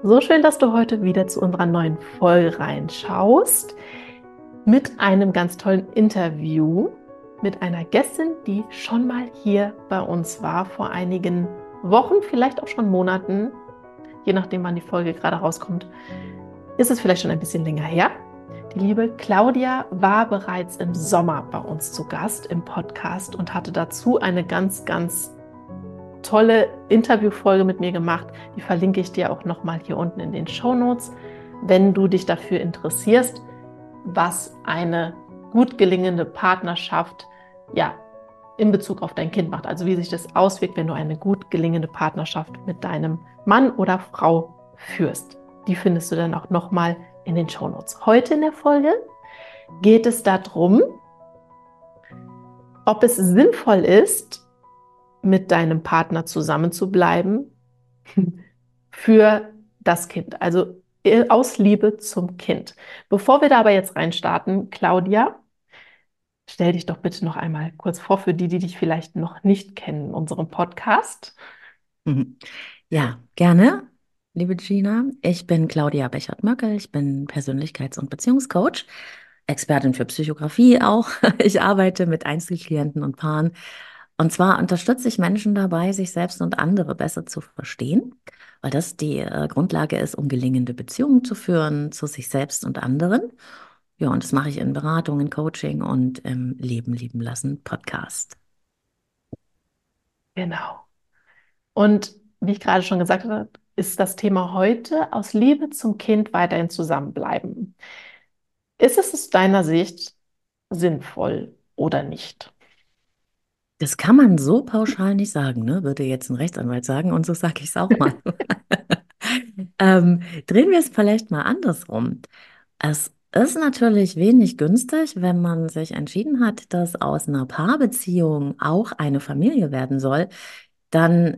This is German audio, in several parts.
So schön, dass du heute wieder zu unserer neuen Folge reinschaust mit einem ganz tollen Interview mit einer Gästin, die schon mal hier bei uns war, vor einigen Wochen, vielleicht auch schon Monaten, je nachdem, wann die Folge gerade rauskommt, ist es vielleicht schon ein bisschen länger her. Die liebe Claudia war bereits im Sommer bei uns zu Gast im Podcast und hatte dazu eine ganz tolle Interviewfolge mit mir gemacht. Die verlinke ich dir auch nochmal hier unten in den Shownotes, wenn du dich dafür interessierst, was eine gut gelingende Partnerschaft ja in Bezug auf dein Kind macht. Also wie sich das auswirkt, wenn du eine gut gelingende Partnerschaft mit deinem Mann oder Frau führst. Die findest du dann auch nochmal in den Shownotes. Heute in der Folge geht es darum, ob es sinnvoll ist, mit deinem Partner zusammen zu bleiben für das Kind, also aus Liebe zum Kind. Bevor wir da aber jetzt reinstarten, Claudia, stell dich doch bitte noch einmal kurz vor für die, die dich vielleicht noch nicht kennen in unserem Podcast. Mhm. Ja, gerne, liebe Gina. Ich bin Claudia Bechert-Möckel. Ich bin Persönlichkeits- und Beziehungscoach, Expertin für Psychografie auch. Ich arbeite mit Einzelklienten und Paaren. Und zwar unterstütze ich Menschen dabei, sich selbst und andere besser zu verstehen, weil das die Grundlage ist, um gelingende Beziehungen zu führen zu sich selbst und anderen. Ja, und das mache ich in Beratungen, Coaching und im Leben lieben lassen Podcast. Genau. Und wie ich gerade schon gesagt habe, ist das Thema heute aus Liebe zum Kind weiterhin zusammenbleiben. Ist es aus deiner Sicht sinnvoll oder nicht? Das kann man so pauschal nicht sagen, ne? Würde jetzt ein Rechtsanwalt sagen, und so sage ich es auch mal. Drehen wir es vielleicht mal andersrum. Es ist natürlich wenig günstig, wenn man sich entschieden hat, dass aus einer Paarbeziehung auch eine Familie werden soll, dann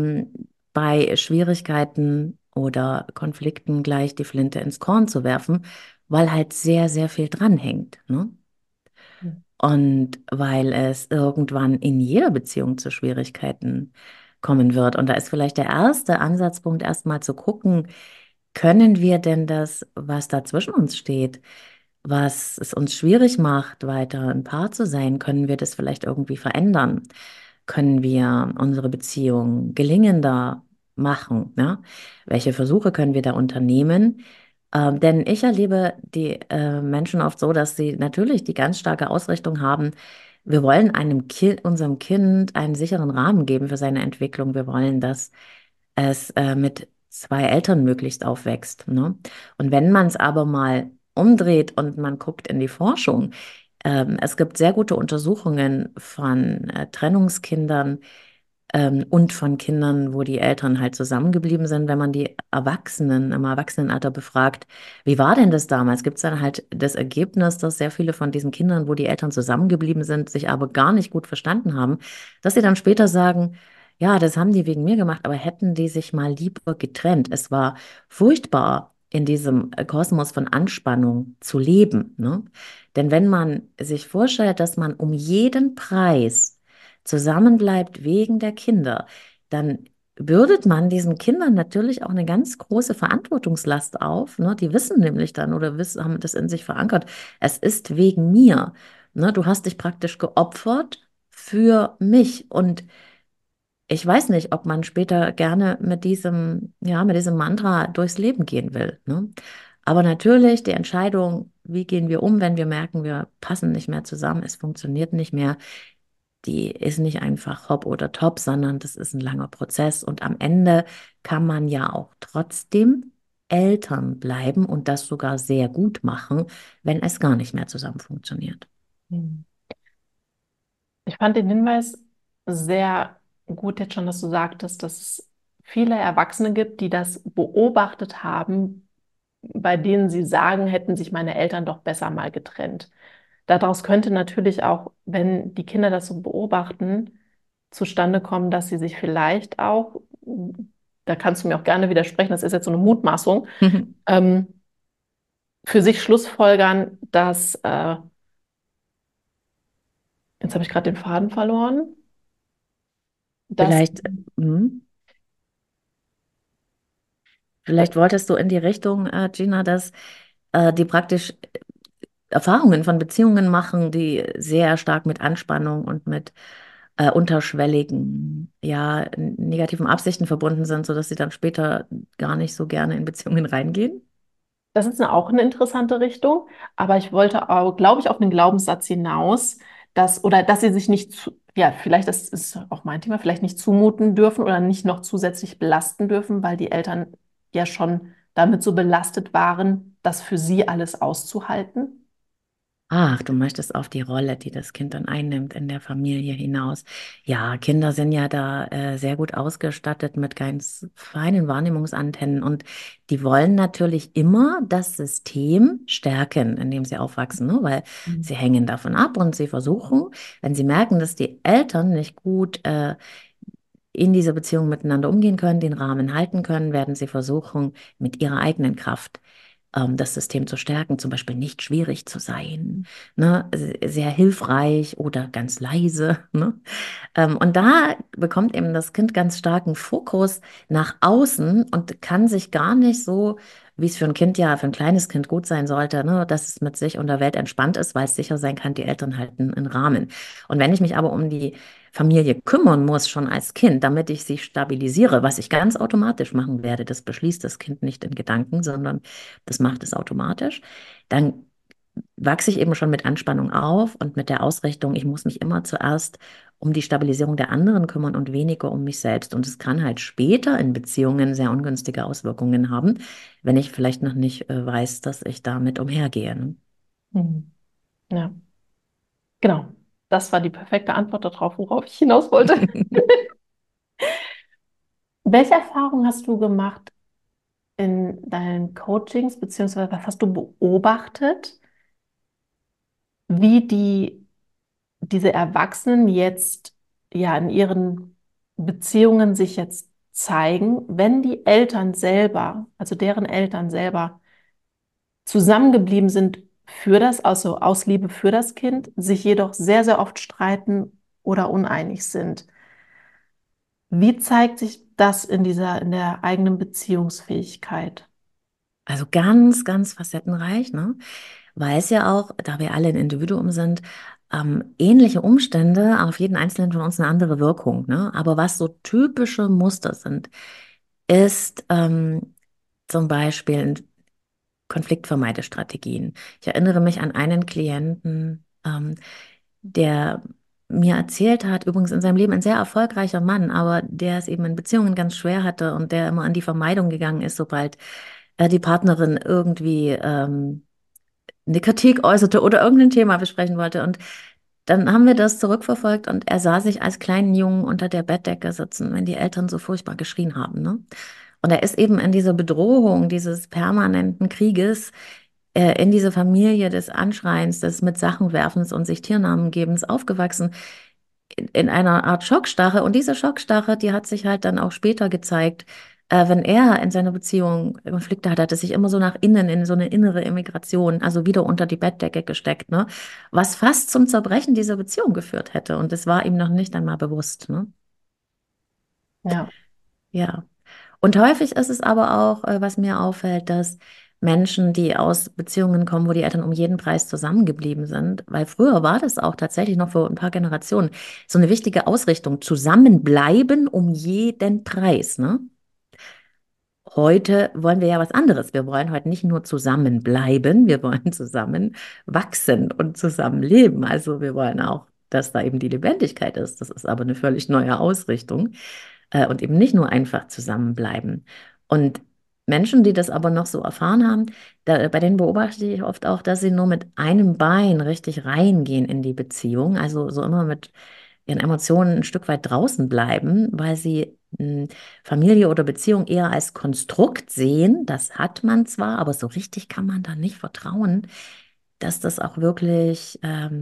bei Schwierigkeiten oder Konflikten gleich die Flinte ins Korn zu werfen, weil halt sehr viel dranhängt, ne? Und weil es irgendwann in jeder Beziehung zu Schwierigkeiten kommen wird. Und da ist vielleicht der erste Ansatzpunkt, erstmal zu gucken, können wir denn das, was da zwischen uns steht, was es uns schwierig macht, weiter ein Paar zu sein, können wir das vielleicht irgendwie verändern? Können wir unsere Beziehung gelingender machen? Ne? Welche Versuche können wir da unternehmen? Denn ich erlebe die Menschen oft so, dass sie natürlich die ganz starke Ausrichtung haben, wir wollen unserem Kind einen sicheren Rahmen geben für seine Entwicklung. Wir wollen, dass es mit zwei Eltern möglichst aufwächst. Ne? Und wenn man es aber mal umdreht und man guckt in die Forschung, es gibt sehr gute Untersuchungen von Trennungskindern, und von Kindern, wo die Eltern halt zusammengeblieben sind, wenn man die Erwachsenen im Erwachsenenalter befragt, wie war denn das damals? Gibt es dann halt das Ergebnis, dass sehr viele von diesen Kindern, wo die Eltern zusammengeblieben sind, sich aber gar nicht gut verstanden haben, dass sie dann später sagen, ja, das haben die wegen mir gemacht, aber hätten die sich mal lieber getrennt. Es war furchtbar, in diesem Kosmos von Anspannung zu leben, ne? Denn wenn man sich vorstellt, dass man um jeden Preis zusammenbleibt wegen der Kinder, dann bürdet man diesen Kindern natürlich auch eine ganz große Verantwortungslast auf. Ne? Die wissen nämlich dann oder haben das in sich verankert. Es ist wegen mir. Ne? Du hast dich praktisch geopfert für mich. Und ich weiß nicht, ob man später gerne mit diesem Mantra durchs Leben gehen will. Ne? Aber natürlich die Entscheidung, wie gehen wir um, wenn wir merken, wir passen nicht mehr zusammen, es funktioniert nicht mehr, die ist nicht einfach hopp oder top, sondern das ist ein langer Prozess. Und am Ende kann man ja auch trotzdem Eltern bleiben und das sogar sehr gut machen, wenn es gar nicht mehr zusammen funktioniert. Hm. Ich fand den Hinweis sehr gut jetzt schon, dass du sagtest, dass es viele Erwachsene gibt, die das beobachtet haben, bei denen sie sagen, hätten sich meine Eltern doch besser mal getrennt. Daraus könnte natürlich auch, wenn die Kinder das so beobachten, zustande kommen, dass sie sich vielleicht auch, da kannst du mir auch gerne widersprechen, das ist jetzt so eine Mutmaßung, ähm, für sich schlussfolgern, dass, jetzt habe ich gerade den Faden verloren, dass Vielleicht, hm, Vielleicht wolltest du in die Richtung, Gina, dass die praktisch Erfahrungen von Beziehungen machen, die sehr stark mit Anspannung und mit unterschwelligen, ja, negativen Absichten verbunden sind, sodass sie dann später gar nicht so gerne in Beziehungen reingehen? Das ist auch eine interessante Richtung, aber ich wollte auch, glaube ich, auf den Glaubenssatz hinaus, dass sie sich nicht, ja, vielleicht, das ist auch mein Thema, vielleicht nicht zumuten dürfen oder nicht noch zusätzlich belasten dürfen, weil die Eltern ja schon damit so belastet waren, das für sie alles auszuhalten. Ach, du möchtest auf die Rolle, die das Kind dann einnimmt in der Familie hinaus. Ja, Kinder sind ja da sehr gut ausgestattet mit ganz feinen Wahrnehmungsantennen und die wollen natürlich immer das System stärken, in dem sie aufwachsen, ne? Weil Mhm. sie hängen davon ab und sie versuchen, wenn sie merken, dass die Eltern nicht gut in dieser Beziehung miteinander umgehen können, den Rahmen halten können, werden sie versuchen, mit ihrer eigenen Kraft das System zu stärken, zum Beispiel nicht schwierig zu sein, ne? Sehr hilfreich oder ganz leise. Ne? Und da bekommt eben das Kind ganz starken Fokus nach außen und kann sich gar nicht so, wie es für ein Kind ja, für ein kleines Kind gut sein sollte, ne, dass es mit sich und der Welt entspannt ist, weil es sicher sein kann, die Eltern halten einen Rahmen. Und wenn ich mich aber um die Familie kümmern muss, schon als Kind, damit ich sie stabilisiere, was ich ganz automatisch machen werde, das beschließt das Kind nicht in Gedanken, sondern das macht es automatisch, dann wachse ich eben schon mit Anspannung auf und mit der Ausrichtung, ich muss mich immer zuerst um die Stabilisierung der anderen kümmern und weniger um mich selbst. Und es kann halt später in Beziehungen sehr ungünstige Auswirkungen haben, wenn ich vielleicht noch nicht weiß, dass ich damit umhergehe. Ne? Mhm. Ja, genau. Das war die perfekte Antwort darauf, worauf ich hinaus wollte. Welche Erfahrungen hast du gemacht in deinen Coachings, beziehungsweise was hast du beobachtet, wie diese Erwachsenen jetzt ja in ihren Beziehungen sich jetzt zeigen, wenn die Eltern selber, also deren Eltern selber zusammengeblieben sind für also aus Liebe für das Kind, sich jedoch sehr, sehr oft streiten oder uneinig sind. Wie zeigt sich das in der eigenen Beziehungsfähigkeit? Also ganz, ganz facettenreich, ne? Weil es ja auch, da wir alle ein Individuum sind, ähnliche Umstände auf jeden Einzelnen von uns eine andere Wirkung, ne? Aber was so typische Muster sind, ist zum Beispiel Konfliktvermeidestrategien. Ich erinnere mich an einen Klienten, der mir erzählt hat, übrigens in seinem Leben ein sehr erfolgreicher Mann, aber der es eben in Beziehungen ganz schwer hatte und der immer an die Vermeidung gegangen ist, sobald die Partnerin irgendwie eine Kritik äußerte oder irgendein Thema besprechen wollte. Und dann haben wir das zurückverfolgt und er sah sich als kleinen Jungen unter der Bettdecke sitzen, wenn die Eltern so furchtbar geschrien haben, ne? Und er ist eben in dieser Bedrohung dieses permanenten Krieges, in dieser Familie des Anschreiens, des mit Sachen werfens und sich Tiernamengebens aufgewachsen, in einer Art Schockstarre. Und diese Schockstarre, die hat sich halt dann auch später gezeigt, wenn er in seiner Beziehung Konflikte hat, hat er sich immer so nach innen, in so eine innere Emigration, also wieder unter die Bettdecke gesteckt, ne? Was fast zum Zerbrechen dieser Beziehung geführt hätte. Und es war ihm noch nicht einmal bewusst, ne? Ja. Ja. Und häufig ist es aber auch, was mir auffällt, dass Menschen, die aus Beziehungen kommen, wo die Eltern um jeden Preis zusammengeblieben sind, weil früher war das auch tatsächlich noch vor ein paar Generationen so eine wichtige Ausrichtung, zusammenbleiben um jeden Preis, ne? Heute wollen wir ja was anderes. Wir wollen heute nicht nur zusammenbleiben, wir wollen zusammen wachsen und zusammenleben. Also wir wollen auch, dass da eben die Lebendigkeit ist. Das ist aber eine völlig neue Ausrichtung und eben nicht nur einfach zusammenbleiben. Und Menschen, die das aber noch so erfahren haben, bei denen beobachte ich oft auch, dass sie nur mit einem Bein richtig reingehen in die Beziehung, also so immer mit ihren Emotionen ein Stück weit draußen bleiben, weil sie Familie oder Beziehung eher als Konstrukt sehen. Das hat man zwar, aber so richtig kann man da nicht vertrauen, dass das auch wirklich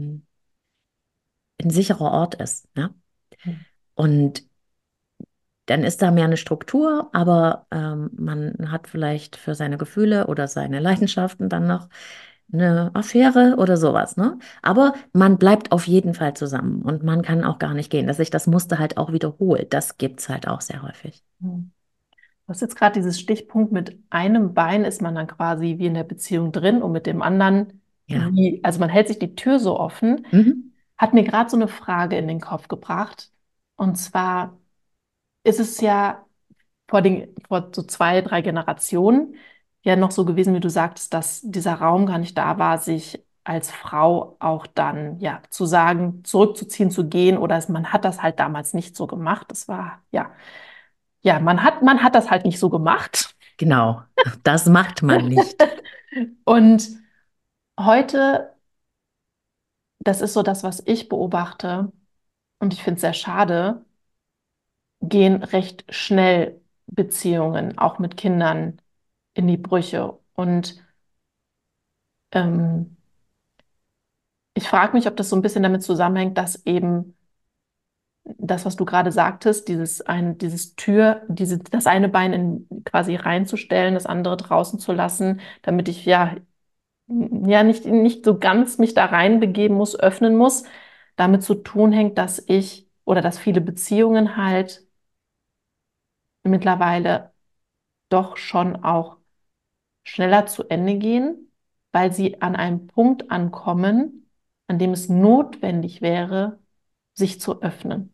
ein sicherer Ort ist. Ja? Und dann ist da mehr eine Struktur, aber man hat vielleicht für seine Gefühle oder seine Leidenschaften dann noch eine Affäre oder sowas, ne? Aber man bleibt auf jeden Fall zusammen und man kann auch gar nicht gehen, dass sich das Muster halt auch wiederholt. Das gibt's halt auch sehr häufig. Mhm. Du hast jetzt gerade dieses Stichpunkt, mit einem Bein ist man dann quasi wie in der Beziehung drin und mit dem anderen Ja. wie, also man hält sich die Tür so offen, Mhm. hat mir gerade so eine Frage in den Kopf gebracht. Und zwar ist es ja vor so 2, 3 Generationen ja noch so gewesen, wie du sagtest, dass dieser Raum gar nicht da war, sich als Frau auch dann ja zu sagen, zurückzuziehen, zu gehen, oder man hat das halt damals nicht so gemacht. Das war ja, man hat das halt nicht so gemacht. Genau, das macht man nicht. Und heute, das ist so das, was ich beobachte, und ich finde es sehr schade, gehen recht schnell Beziehungen, auch mit Kindern, in die Brüche. Und ähm, ich frage mich, ob das so ein bisschen damit zusammenhängt, dass eben das, was du gerade sagtest, das eine Bein quasi reinzustellen, das andere draußen zu lassen, damit ich ja nicht so ganz mich da reinbegeben muss, öffnen muss, damit zu tun hängt, dass ich oder dass viele Beziehungen halt mittlerweile doch schon auch schneller zu Ende gehen, weil sie an einem Punkt ankommen, an dem es notwendig wäre, sich zu öffnen.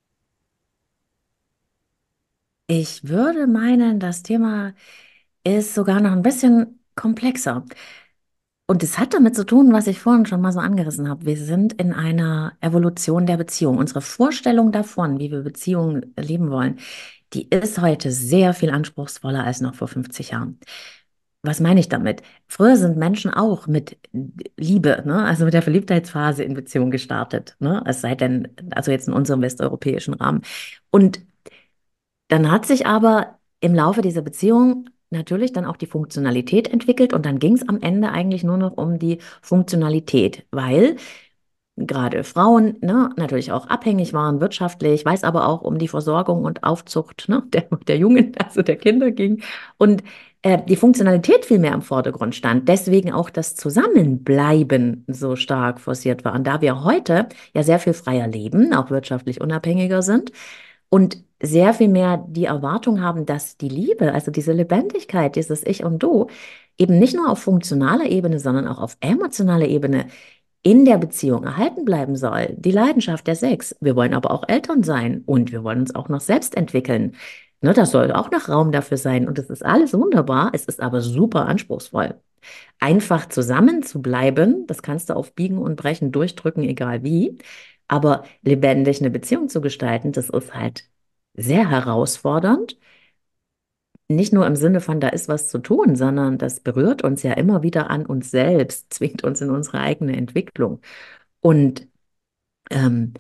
Ich würde meinen, das Thema ist sogar noch ein bisschen komplexer. Und es hat damit zu tun, was ich vorhin schon mal so angerissen habe. Wir sind in einer Evolution der Beziehung. Unsere Vorstellung davon, wie wir Beziehungen leben wollen, die ist heute sehr viel anspruchsvoller als noch vor 50 Jahren. Was meine ich damit? Früher sind Menschen auch mit Liebe, ne, also mit der Verliebtheitsphase in Beziehung gestartet, ne, es sei denn, also jetzt in unserem westeuropäischen Rahmen. Und dann hat sich aber im Laufe dieser Beziehung natürlich dann auch die Funktionalität entwickelt und dann ging es am Ende eigentlich nur noch um die Funktionalität, weil gerade Frauen, ne, natürlich auch abhängig waren wirtschaftlich, weil es aber auch um die Versorgung und Aufzucht, ne, der Jungen, also der Kinder ging. Und die Funktionalität viel mehr im Vordergrund stand. Deswegen auch das Zusammenbleiben so stark forciert war. Und da wir heute ja sehr viel freier leben, auch wirtschaftlich unabhängiger sind und sehr viel mehr die Erwartung haben, dass die Liebe, also diese Lebendigkeit, dieses Ich und Du, eben nicht nur auf funktionaler Ebene, sondern auch auf emotionaler Ebene in der Beziehung erhalten bleiben soll. Die Leidenschaft, der Sex. Wir wollen aber auch Eltern sein und wir wollen uns auch noch selbst entwickeln. Ne, da soll auch noch Raum dafür sein und es ist alles wunderbar. Es ist aber super anspruchsvoll. Einfach zusammen zu bleiben, das kannst du auf Biegen und Brechen durchdrücken, egal wie. Aber lebendig eine Beziehung zu gestalten, das ist halt sehr herausfordernd. Nicht nur im Sinne von, da ist was zu tun, sondern das berührt uns ja immer wieder an uns selbst, zwingt uns in unsere eigene Entwicklung. Und ähm,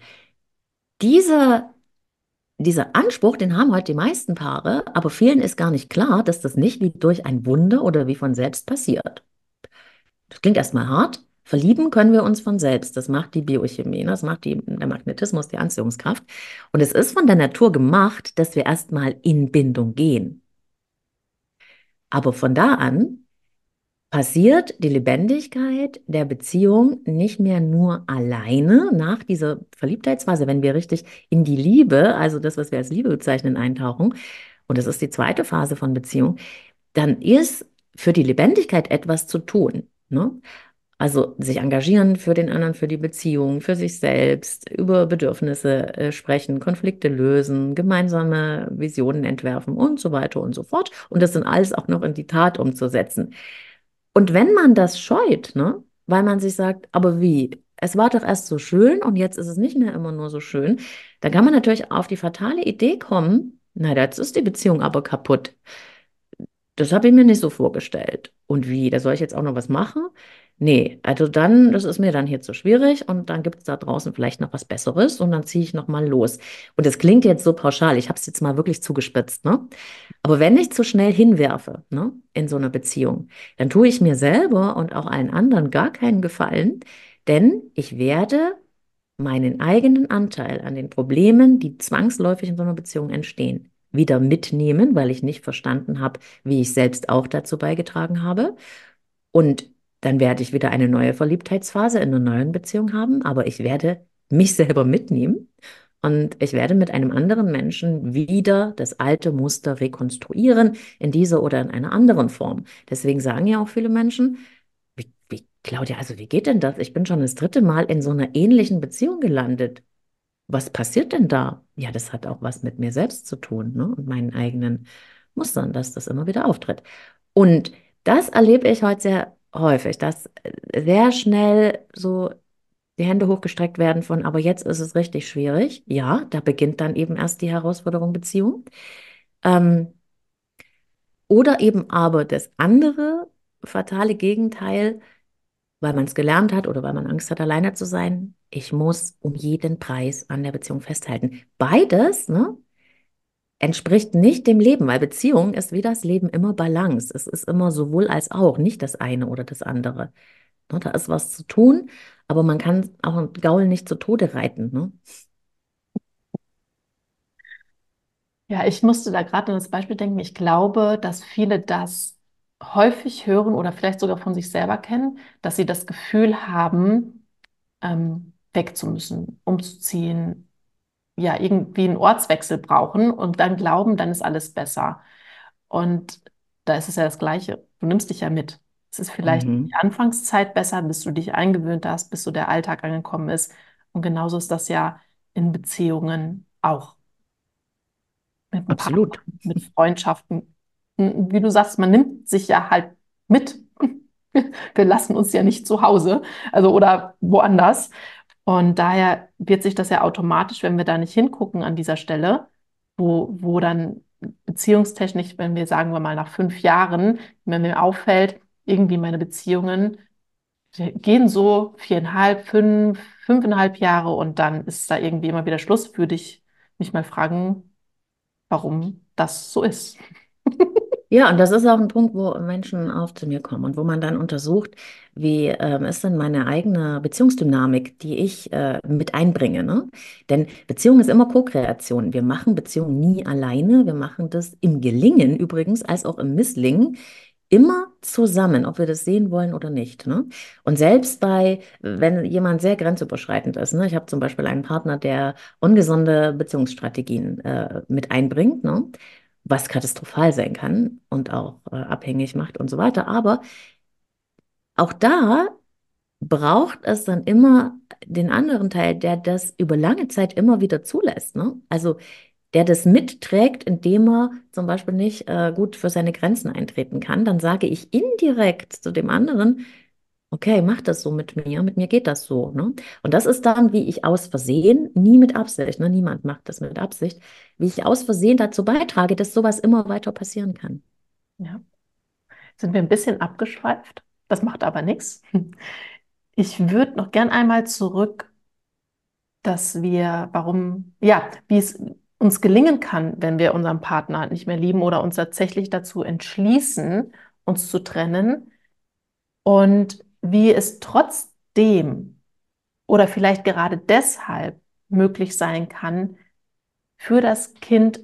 diese, dieser Anspruch, den haben heute die meisten Paare, aber vielen ist gar nicht klar, dass das nicht wie durch ein Wunder oder wie von selbst passiert. Das klingt erstmal hart. Verlieben können wir uns von selbst. Das macht die Biochemie, ne? Das macht der Magnetismus, die Anziehungskraft. Und es ist von der Natur gemacht, dass wir erstmal in Bindung gehen. Aber von da an passiert die Lebendigkeit der Beziehung nicht mehr nur alleine nach dieser Verliebtheitsphase, wenn wir richtig in die Liebe, also das, was wir als Liebe bezeichnen, eintauchen, und das ist die zweite Phase von Beziehung, dann ist für die Lebendigkeit etwas zu tun. Ne? Also sich engagieren für den anderen, für die Beziehung, für sich selbst, über Bedürfnisse sprechen, Konflikte lösen, gemeinsame Visionen entwerfen und so weiter und so fort. Und das dann alles auch noch in die Tat umzusetzen. Und wenn man das scheut, ne, weil man sich sagt, aber wie? Es war doch erst so schön und jetzt ist es nicht mehr immer nur so schön, dann kann man natürlich auf die fatale Idee kommen, na, jetzt ist die Beziehung aber kaputt. Das habe ich mir nicht so vorgestellt. Und wie, da soll ich jetzt auch noch was machen? Nee, also dann, das ist mir dann hier zu schwierig und dann gibt es da draußen vielleicht noch was Besseres und dann ziehe ich noch mal los. Und das klingt jetzt so pauschal, ich habe es jetzt mal wirklich zugespitzt, ne? Aber wenn ich zu schnell hinwerfe, ne, in so einer Beziehung, dann tue ich mir selber und auch allen anderen gar keinen Gefallen, denn ich werde meinen eigenen Anteil an den Problemen, die zwangsläufig in so einer Beziehung entstehen, wieder mitnehmen, weil ich nicht verstanden habe, wie ich selbst auch dazu beigetragen habe. Und dann werde ich wieder eine neue Verliebtheitsphase in einer neuen Beziehung haben, aber ich werde mich selber mitnehmen und ich werde mit einem anderen Menschen wieder das alte Muster rekonstruieren, in dieser oder in einer anderen Form. Deswegen sagen ja auch viele Menschen, Claudia, also wie geht denn das? Ich bin schon das dritte Mal in so einer ähnlichen Beziehung gelandet. Was passiert denn da? Ja, das hat auch was mit mir selbst zu tun, ne? Und meinen eigenen Mustern, dass das immer wieder auftritt. Und das erlebe ich heute sehr häufig, dass sehr schnell so die Hände hochgestreckt werden von, aber jetzt ist es richtig schwierig. Ja, da beginnt dann eben erst die Herausforderung Beziehung. Ähm, oder eben aber das andere fatale Gegenteil, weil man es gelernt hat oder weil man Angst hat, alleine zu sein. Ich muss um jeden Preis an der Beziehung festhalten. Beides, ne, entspricht nicht dem Leben, weil Beziehung ist wie das Leben immer Balance. Es ist immer sowohl als auch, nicht das eine oder das andere. Ne, da ist was zu tun, aber man kann auch einen Gaul nicht zu Tode reiten. Ne? Ja, ich musste da gerade an das Beispiel denken. Ich glaube, dass viele das häufig hören oder vielleicht sogar von sich selber kennen, dass sie das Gefühl haben, weg zu müssen, umzuziehen, ja, irgendwie einen Ortswechsel brauchen und dann glauben, dann ist alles besser. Und da ist es ja das Gleiche. Du nimmst dich ja mit. Es ist vielleicht die Mhm. Anfangszeit besser, bis du dich eingewöhnt hast, bis so der Alltag angekommen ist. Und genauso ist das ja in Beziehungen auch mit dem Partner, Absolut. mit Freundschaften. Wie du sagst, man nimmt sich ja halt mit. Wir lassen uns ja nicht zu Hause, also oder woanders. Und daher wird sich das ja automatisch, wenn wir da nicht hingucken an dieser Stelle, wo dann beziehungstechnisch, wenn wir sagen wir mal nach 5 Jahren, wenn mir auffällt, irgendwie meine Beziehungen gehen so 4,5, 5, 5,5 Jahre und dann ist da irgendwie immer wieder Schluss, würde ich mich mal fragen, warum das so ist. Ja, und das ist auch ein Punkt, wo Menschen auch zu mir kommen und wo man dann untersucht, wie ist denn meine eigene Beziehungsdynamik, die ich mit einbringe, ne? Denn Beziehung ist immer Co-Kreation. Wir machen Beziehung nie alleine. Wir machen das im Gelingen übrigens, als auch im Misslingen. Immer zusammen, ob wir das sehen wollen oder nicht. Ne? Und selbst bei, wenn jemand sehr grenzüberschreitend ist, ne? Ich habe zum Beispiel einen Partner, der ungesunde Beziehungsstrategien mit einbringt, ne? Was katastrophal sein kann und auch abhängig macht und so weiter. Aber auch da braucht es dann immer den anderen Teil, der das über lange Zeit immer wieder zulässt. Ne? Also der das mitträgt, indem er zum Beispiel nicht gut für seine Grenzen eintreten kann, dann sage ich indirekt zu dem anderen, okay, mach das so mit mir geht das so. Ne? Und das ist dann, wie ich aus Versehen, nie mit Absicht, ne? Niemand macht das mit Absicht, wie ich aus Versehen dazu beitrage, dass sowas immer weiter passieren kann. Ja. Sind wir ein bisschen abgeschweift? Das macht aber nichts. Ich würde noch gern einmal zurück, dass wir, warum, ja, wie es uns gelingen kann, wenn wir unseren Partner nicht mehr lieben oder uns tatsächlich dazu entschließen, uns zu trennen und wie es trotzdem oder vielleicht gerade deshalb möglich sein kann, für das Kind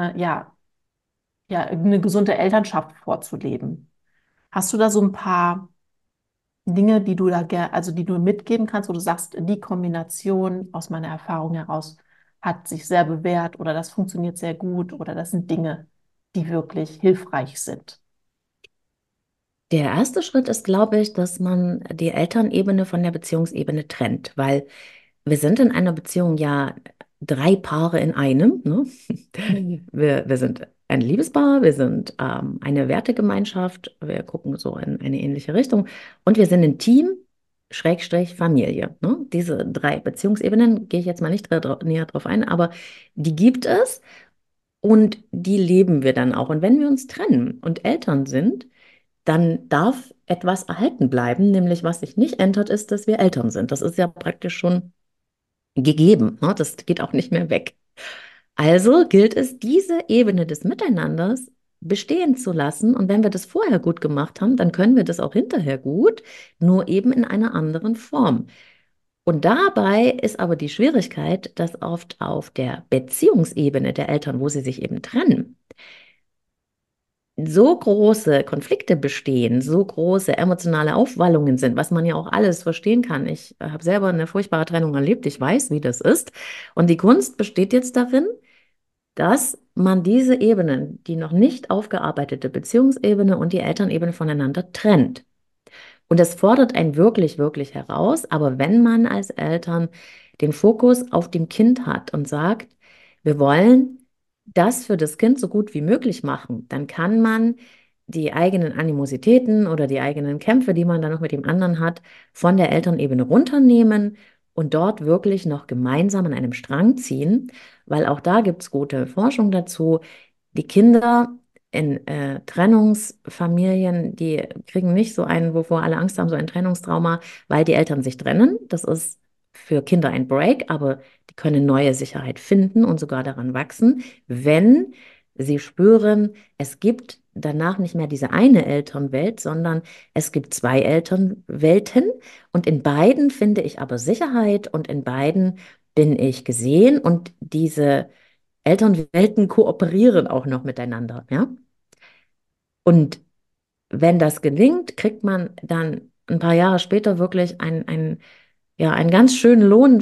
eine gesunde Elternschaft vorzuleben. Hast du da so ein paar Dinge, die du also die du mitgeben kannst, wo du sagst, die Kombination aus meiner Erfahrung heraus hat sich sehr bewährt oder das funktioniert sehr gut oder das sind Dinge, die wirklich hilfreich sind? Der erste Schritt ist, glaube ich, dass man die Elternebene von der Beziehungsebene trennt, weil wir sind in einer Beziehung ja drei Paare in einem. Ne? Wir sind ein Liebespaar, wir sind eine Wertegemeinschaft, wir gucken so in eine ähnliche Richtung und wir sind ein Team, Schrägstrich Familie. Ne? Diese drei Beziehungsebenen gehe ich jetzt mal nicht näher drauf ein, aber die gibt es und die leben wir dann auch. Und wenn wir uns trennen und Eltern sind, dann darf etwas erhalten bleiben, nämlich was sich nicht ändert, ist, dass wir Eltern sind. Das ist ja praktisch schon gegeben, ne? Das geht auch nicht mehr weg. Also gilt es, diese Ebene des Miteinanders bestehen zu lassen. Und wenn wir das vorher gut gemacht haben, dann können wir das auch hinterher gut, nur eben in einer anderen Form. Und dabei ist aber die Schwierigkeit, dass oft auf der Beziehungsebene der Eltern, wo sie sich eben trennen, so große Konflikte bestehen, so große emotionale Aufwallungen sind, was man ja auch alles verstehen kann. Ich habe selber eine furchtbare Trennung erlebt, ich weiß, wie das ist. Und die Kunst besteht jetzt darin, dass man diese Ebenen, die noch nicht aufgearbeitete Beziehungsebene und die Elternebene voneinander trennt. Und das fordert einen wirklich, wirklich heraus. Aber wenn man als Eltern den Fokus auf dem Kind hat und sagt, wir wollen das für das Kind so gut wie möglich machen, dann kann man die eigenen Animositäten oder die eigenen Kämpfe, die man dann noch mit dem anderen hat, von der Elternebene runternehmen und dort wirklich noch gemeinsam an einem Strang ziehen, weil auch da gibt es gute Forschung dazu. Die Kinder in Trennungsfamilien, die kriegen nicht so einen, wovor alle Angst haben, so ein Trennungstrauma, weil die Eltern sich trennen. Das ist für Kinder ein Break, aber die können neue Sicherheit finden und sogar daran wachsen, wenn sie spüren, es gibt danach nicht mehr diese eine Elternwelt, sondern es gibt zwei Elternwelten und in beiden finde ich aber Sicherheit und in beiden bin ich gesehen und diese Elternwelten kooperieren auch noch miteinander, ja? Und wenn das gelingt, kriegt man dann ein paar Jahre später wirklich ja, einen ganz schönen Lohn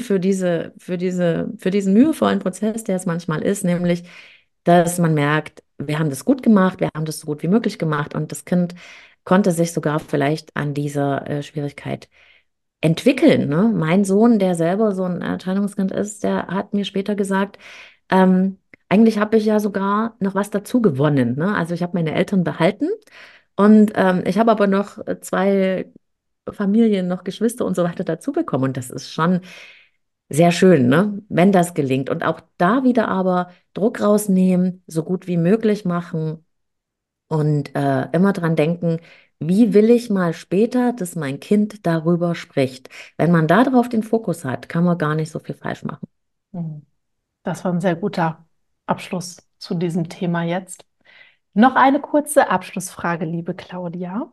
für diesen mühevollen Prozess, der es manchmal ist, nämlich, dass man merkt, wir haben das gut gemacht, wir haben das so gut wie möglich gemacht und das Kind konnte sich sogar vielleicht an dieser Schwierigkeit entwickeln. Ne? Mein Sohn, der selber so ein Trennungskind ist, der hat mir später gesagt, eigentlich habe ich ja sogar noch was dazu gewonnen. Ne? Also ich habe meine Eltern behalten und ich habe aber noch zwei Familien, noch Geschwister und so weiter dazu bekommen. Und das ist schon sehr schön, ne? Wenn das gelingt. Und auch da wieder aber Druck rausnehmen, so gut wie möglich machen und immer dran denken, wie will ich mal später, dass mein Kind darüber spricht. Wenn man darauf den Fokus hat, kann man gar nicht so viel falsch machen. Mhm. Das war ein sehr guter Abschluss zu diesem Thema jetzt. Noch eine kurze Abschlussfrage, liebe Claudia.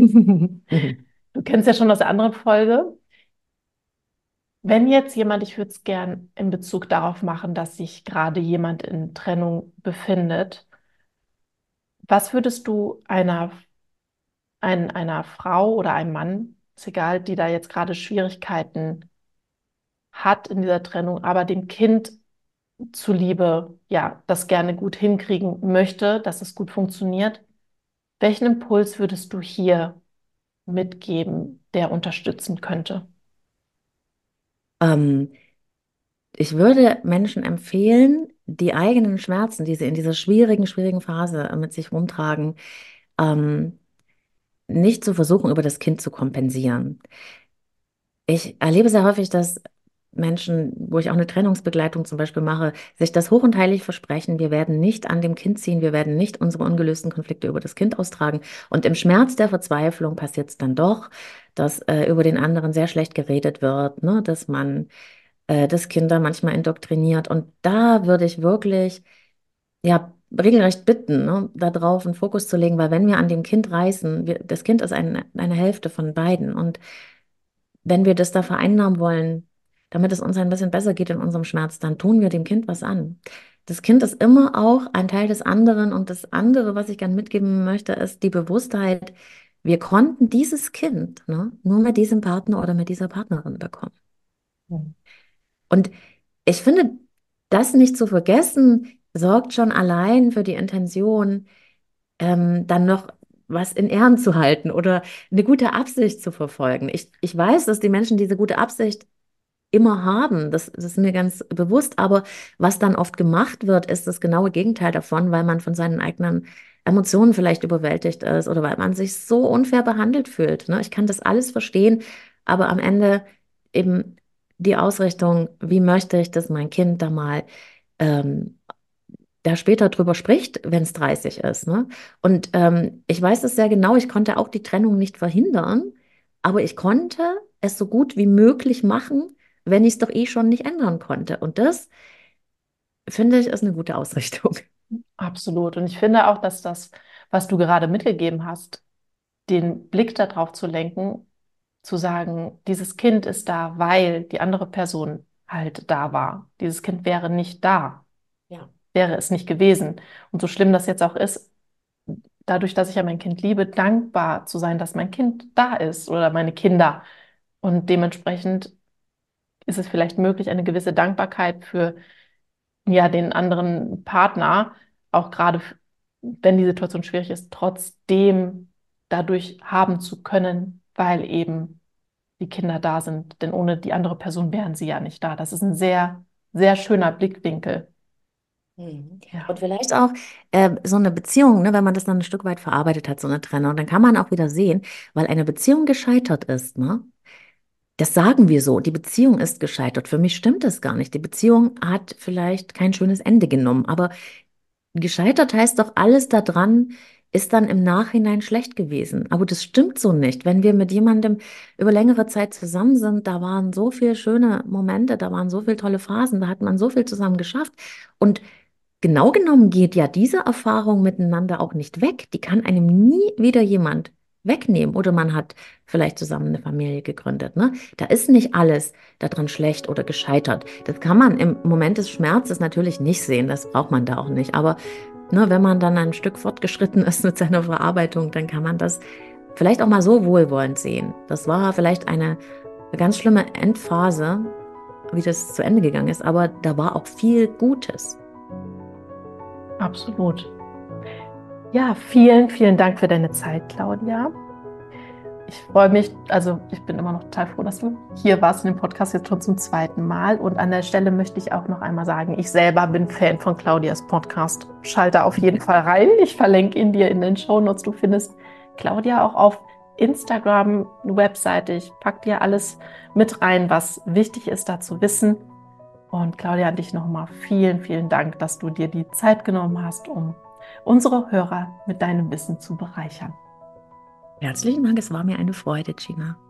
Du kennst ja schon aus der anderen Folge. Wenn jetzt jemand, ich würde es gern in Bezug darauf machen, dass sich gerade jemand in Trennung befindet, was würdest du einer Frau oder einem Mann, ist egal, die da jetzt gerade Schwierigkeiten hat in dieser Trennung, aber dem Kind zuliebe, ja, das gerne gut hinkriegen möchte, dass es gut funktioniert, welchen Impuls würdest du hier mitgeben, der unterstützen könnte? Ähm, Ich würde Menschen empfehlen, die eigenen Schmerzen, die sie in dieser schwierigen Phase mit sich rumtragen, ähm, nicht zu versuchen, über das Kind zu kompensieren. Ich erlebe sehr häufig, dass Menschen, wo ich auch eine Trennungsbegleitung zum Beispiel mache, sich das hoch und heilig versprechen, wir werden nicht an dem Kind ziehen, wir werden nicht unsere ungelösten Konflikte über das Kind austragen. Und im Schmerz der Verzweiflung passiert es dann doch, dass über den anderen sehr schlecht geredet wird, ne? Dass man das Kinder manchmal indoktriniert. Und da würde ich wirklich, ja, regelrecht bitten, ne, darauf einen Fokus zu legen, weil wenn wir an dem Kind reißen, das Kind ist eine Hälfte von beiden. Und wenn wir das da vereinnahmen wollen, damit es uns ein bisschen besser geht in unserem Schmerz, dann tun wir dem Kind was an. Das Kind ist immer auch ein Teil des anderen und das andere, was ich gerne mitgeben möchte, ist die Bewusstheit, wir konnten dieses Kind, ne, nur mit diesem Partner oder mit dieser Partnerin bekommen. Mhm. Und ich finde, das nicht zu vergessen, sorgt schon allein für die Intention, dann noch was in Ehren zu halten oder eine gute Absicht zu verfolgen. Ich weiß, dass die Menschen diese gute Absicht immer haben, das ist mir ganz bewusst, aber was dann oft gemacht wird, ist das genaue Gegenteil davon, weil man von seinen eigenen Emotionen vielleicht überwältigt ist oder weil man sich so unfair behandelt fühlt. Ne? Ich kann das alles verstehen, aber am Ende eben die Ausrichtung, wie möchte ich, dass mein Kind da mal ähm, da später drüber spricht, wenn es 30 ist. Ne? Und ich weiß es sehr genau, ich konnte auch die Trennung nicht verhindern, aber ich konnte es so gut wie möglich machen, wenn ich es doch eh schon nicht ändern konnte. Und das, finde ich, ist eine gute Ausrichtung. Absolut. Und ich finde auch, dass das, was du gerade mitgegeben hast, den Blick darauf zu lenken, zu sagen, dieses Kind ist da, weil die andere Person halt da war. Dieses Kind wäre nicht da, Ja. wäre es nicht gewesen. Und so schlimm das jetzt auch ist, dadurch, dass ich ja mein Kind liebe, dankbar zu sein, dass mein Kind da ist oder meine Kinder. Und dementsprechend ist es vielleicht möglich, eine gewisse Dankbarkeit für ja, den anderen Partner, auch gerade wenn die Situation schwierig ist, trotzdem dadurch haben zu können, weil eben die Kinder da sind. Denn ohne die andere Person wären sie ja nicht da. Das ist ein sehr, sehr schöner Blickwinkel. Mhm. Ja, Und vielleicht auch so eine Beziehung, ne, wenn man das dann ein Stück weit verarbeitet hat, so eine Trennung, dann kann man auch wieder sehen, weil eine Beziehung gescheitert ist, ne? Das sagen wir so, die Beziehung ist gescheitert. Für mich stimmt das gar nicht. Die Beziehung hat vielleicht kein schönes Ende genommen, aber gescheitert heißt doch, alles daran ist dann im Nachhinein schlecht gewesen. Aber das stimmt so nicht. Wenn wir mit jemandem über längere Zeit zusammen sind, da waren so viele schöne Momente, da waren so viele tolle Phasen, da hat man so viel zusammen geschafft. Und genau genommen geht ja diese Erfahrung miteinander auch nicht weg. Die kann einem nie wieder jemand wegnehmen. Oder man hat vielleicht zusammen eine Familie gegründet, ne? Da ist nicht alles daran schlecht oder gescheitert. Das kann man im Moment des Schmerzes natürlich nicht sehen. Das braucht man da auch nicht. Aber ne, wenn man dann ein Stück fortgeschritten ist mit seiner Verarbeitung, dann kann man das vielleicht auch mal so wohlwollend sehen. Das war vielleicht eine ganz schlimme Endphase, wie das zu Ende gegangen ist. Aber da war auch viel Gutes. absolut. Ja, vielen, vielen Dank für deine Zeit, Claudia. Ich freue mich, also ich bin immer noch total froh, dass du hier warst in dem Podcast jetzt schon zum zweiten Mal. Und an der Stelle möchte ich auch noch einmal sagen, ich selber bin Fan von Claudias Podcast. Schalte auf jeden Fall rein. Ich verlinke ihn dir in den Shownotes. Du findest Claudia auch auf Instagram, eine Webseite. Ich packe dir alles mit rein, was wichtig ist, da zu wissen. Und Claudia, an dich nochmal vielen, vielen Dank, dass du dir die Zeit genommen hast, um unsere Hörer mit deinem Wissen zu bereichern. Herzlichen Dank, es war mir eine Freude, Gina.